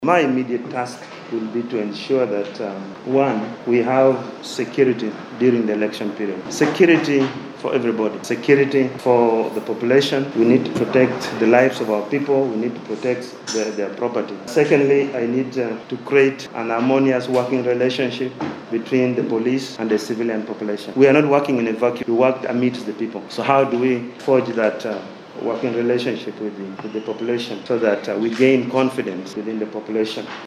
My immediate task will be to ensure that, one, we have security during the election period. Security for everybody. Security for the population. We need to protect the lives of our people. We need to protect their property. Secondly, I need to create an harmonious working relationship between the police and the civilian population. We are not working in a vacuum. We work amidst the people. So how do we forge that working relationship with the population so that we gain confidence within the population?